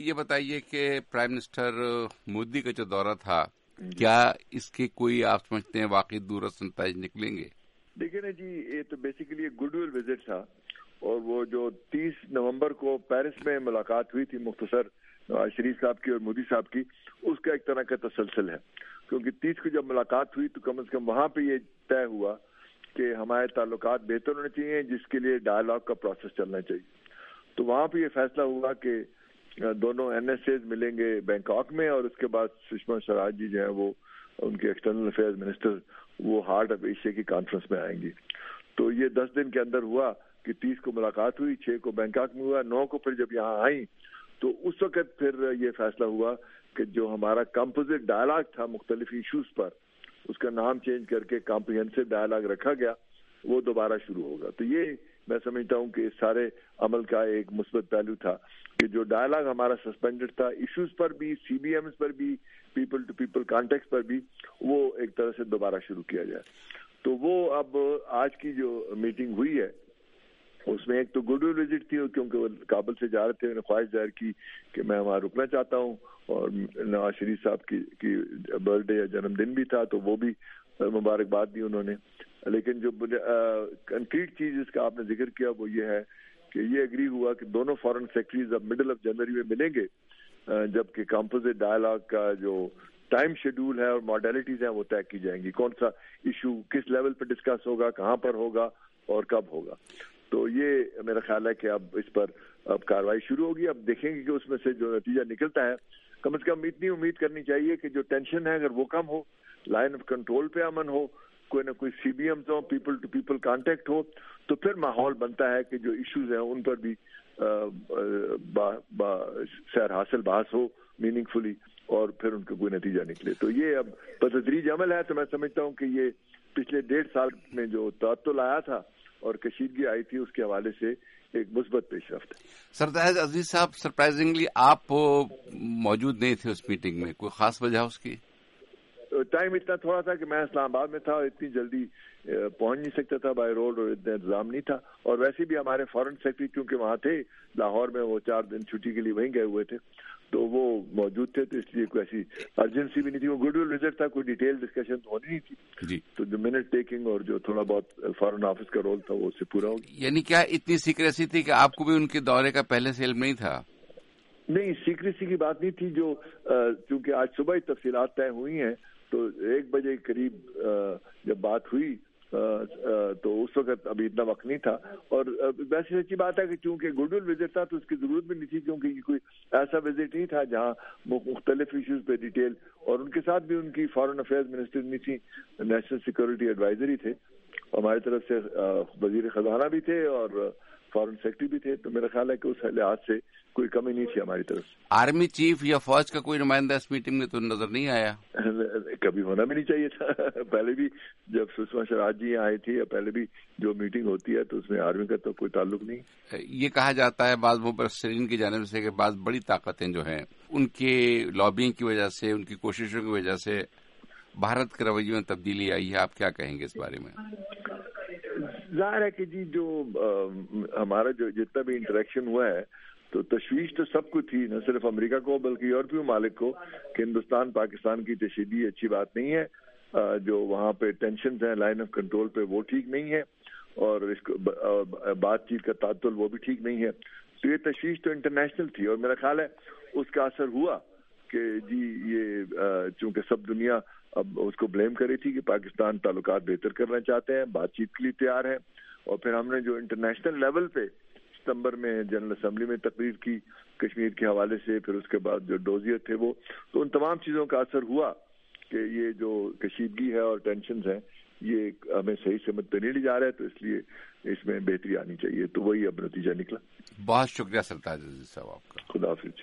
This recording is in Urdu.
یہ بتائیے کہ پرائم منسٹر مودی کا جو دورہ تھا، کیا اس کے کوئی آپ سمجھتے ہیں واقعی دورست نتائج نکلیں گے؟ دیکھیں نا جی، یہ تو بیسیکلی ایک گڈ ول وزٹ تھا، اور وہ جو 30 نومبر کو پیرس میں ملاقات ہوئی تھی مختصر نواز شریف صاحب کی اور مودی صاحب کی، اس کا ایک طرح کا تسلسل ہے، کیونکہ 30 کو جب ملاقات ہوئی تو کم از کم وہاں پہ یہ طے ہوا کہ ہمارے تعلقات بہتر ہونے چاہیے، جس کے لیے ڈائلاگ کا پروسیس چلنا چاہیے. تو وہاں پہ یہ فیصلہ ہوا کہ دونوں این ایس ایز ملیں گے بینکاک میں، اور اس کے بعد سشما سوراج جی جو ہیں وہ ان کے ایکسٹرنل افیئرز منسٹر وہ ہارٹ آف ایشیا کی کانفرنس میں آئیں گی. تو یہ 10 دن کے اندر ہوا کہ 30 کو ملاقات ہوئی، 6 کو بینکاک میں ہوا، 9 کو پھر جب یہاں آئیں تو اس وقت پھر یہ فیصلہ ہوا کہ جو ہمارا کمپوزٹ ڈائلاگ تھا مختلف ایشوز پر، اس کا نام چینج کر کے کمپریہنسو ڈائلاگ رکھا گیا، وہ دوبارہ شروع ہوگا. تو یہ میں سمجھتا ہوں کہ اس سارے عمل کا ایک مثبت پہلو تھا کہ جو ڈائلاگ ہمارا سسپینڈڈ تھا ایشوز پر بھی، سی بی ایمز پر بھی، پیپل ٹو پیپل کانٹیکٹ پر بھی، وہ ایک طرح سے دوبارہ شروع کیا جائے. تو وہ اب آج کی جو میٹنگ ہوئی ہے اس میں ایک تو گڈ ول وزٹ تھی، کیونکہ وہ کابل سے جا رہے تھے، انہوں نے خواہش ظاہر کی کہ میں وہاں رکنا چاہتا ہوں، اور نواز شریف صاحب کی برتھ ڈے یا جنم دن بھی تھا تو وہ بھی مبارکباد دی انہوں نے. لیکن جو کنکریٹ چیز اس کا آپ نے ذکر کیا وہ یہ ہے کہ یہ ایگری ہوا کہ دونوں فارن سیکرٹریز اب مڈل آف جنوری میں ملیں گے، جبکہ کمپوزٹ ڈائلاگ کا جو ٹائم شیڈول ہے اور ماڈیلٹیز ہیں وہ طے کی جائیں گی، کون سا ایشو کس لیول پہ ڈسکس ہوگا، کہاں پر ہوگا اور کب ہوگا. تو یہ میرا خیال ہے کہ اب اس پر اب کارروائی شروع ہوگی. اب دیکھیں گے کہ اس میں سے جو نتیجہ نکلتا ہے، کم از کم اتنی امید کرنی چاہیے کہ جو ٹینشن ہے اگر وہ کم ہو، لائن آف کنٹرول پہ امن ہو، کوئی نہ کوئی سی بی ایمز ہو، پیپل ٹو پیپل کانٹیکٹ ہو، تو پھر ماحول بنتا ہے کہ جو ایشوز ہیں ان پر بھی سیر حاصل بحث ہو میننگ فلی، اور پھر ان کا کوئی نتیجہ نکلے. تو یہ اب بتدریج عمل ہے. تو میں سمجھتا ہوں کہ یہ پچھلے 1.5 سال میں جو تعطل آیا تھا اور کشیدگی آئی تھی اس کے حوالے سے ایک مثبت پیش رفت ہے. سرتاج عزیز صاحب، سرپرائزنگلی آپ موجود نہیں تھے اس میٹنگ میں، کوئی خاص وجہ اس کی؟ ٹائم اتنا تھوڑا تھا کہ میں اسلام آباد میں تھا اور اتنی جلدی پہنچ نہیں سکتا تھا بائی روڈ، اور اتنا انتظام نہیں تھا. اور ویسے بھی ہمارے فارن سیکرٹری کیونکہ وہاں تھے لاہور میں، وہ 4 دن چھٹی کے لیے وہیں گئے ہوئے تھے، تو وہ موجود تھے، تو اس لیے کوئی ایسی ارجنسی بھی نہیں تھی. وہ گڈ ول وزٹ تھا، کوئی ڈیٹیل ڈسکشن تو ہونی نہیں تھی جی. تو جو منٹ ٹیکنگ اور جو تھوڑا بہت فارن آفس کا رول تھا وہ اس سے پورا ہو گیا. یعنی کیا اتنی سیکریسی تھی کہ آپ کو بھی ان کے دورے کا پہلے سے علم نہیں تھا؟ نہیں، سیکریسی کی بات نہیں تھی. جو چونکہ آج صبح ہی تفصیلات طے ہوئی ہیں، تو 1 بجے قریب جب بات ہوئی تو اس وقت ابھی اتنا وقت نہیں تھا. اور ویسے سچی بات ہے کہ چونکہ گڈ ول وزٹ تھا تو اس کی ضرورت بھی نہیں تھی، کیونکہ یہ کوئی ایسا وزٹ نہیں تھا جہاں مختلف ایشوز پہ ڈیٹیل، اور ان کے ساتھ بھی ان کی فارن افیئرز منسٹر نہیں تھی، نیشنل سیکورٹی ایڈوائزری تھے، ہماری طرف سے وزیر خزانہ بھی تھے اور فارن سیکرٹری بھی تھے. تو میرا خیال ہے کہ اس لحاظ سے کوئی کمی نہیں تھی ہماری طرف سے. آرمی چیف یا فوج کا کوئی نمائندہ اس میٹنگ میں تو نظر نہیں آیا؟ کبھی ہونا بھی نہیں چاہیے تھا. پہلے بھی جب سشما سوراج جی آئی تھی یا پہلے بھی جو میٹنگ ہوتی ہے تو اس میں آرمی کا تو کوئی تعلق نہیں. یہ کہا جاتا ہے بعض مبصرین کی جانب سے کہ بعض بڑی طاقتیں جو ہیں ان کے لابینگ کی وجہ سے، ان کی کوششوں کی وجہ سے بھارت کے رویے میں تبدیلی آئی ہے. آپ کیا کہیں گے اس بارے میں؟ ظاہر ہے کہ جی جو ہمارا جو جتنا بھی انٹریکشن ہوا ہے تو تشویش تو سب کو تھی، نہ صرف امریکہ کو بلکہ یورپی ممالک کو، کہ ہندوستان پاکستان کی تشدد اچھی بات نہیں ہے، جو وہاں پہ ٹینشنز ہیں لائن آف کنٹرول پہ وہ ٹھیک نہیں ہے، اور اس کو بات چیت کا تعطل وہ بھی ٹھیک نہیں ہے. تو یہ تشویش تو انٹرنیشنل تھی، اور میرا خیال ہے اس کا اثر ہوا کہ جی یہ چونکہ سب دنیا اب اس کو بلیم کر رہی تھی کہ پاکستان تعلقات بہتر کرنا چاہتے ہیں، بات چیت کے لیے تیار ہے. اور پھر ہم نے جو انٹرنیشنل لیول پہ ستمبر میں جنرل اسمبلی میں تقریر کی کشمیر کے حوالے سے، پھر اس کے بعد جو ڈوزیئر تھے وہ، تو ان تمام چیزوں کا اثر ہوا کہ یہ جو کشیدگی ہے اور ٹینشنز ہیں یہ ہمیں صحیح سمت پہ نہیں لے جا رہے، تو اس لیے اس میں بہتری آنی چاہیے. تو وہی اب نتیجہ نکلا. بہت شکریہ سرتاج عزیز صاحب آپ کا. خدا حافظ.